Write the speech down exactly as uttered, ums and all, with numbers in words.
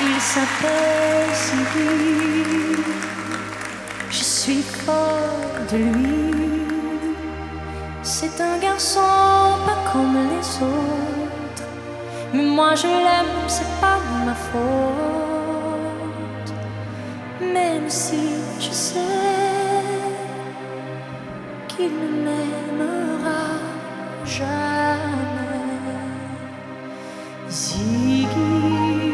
Il s'appelle Ziggy. Je suis folle de lui. C'est un garçon pas comme les autres, mais moi je l'aime, c'est pas ma faute. Même si je sais qu'il ne m'aimera jamais. Ziggy.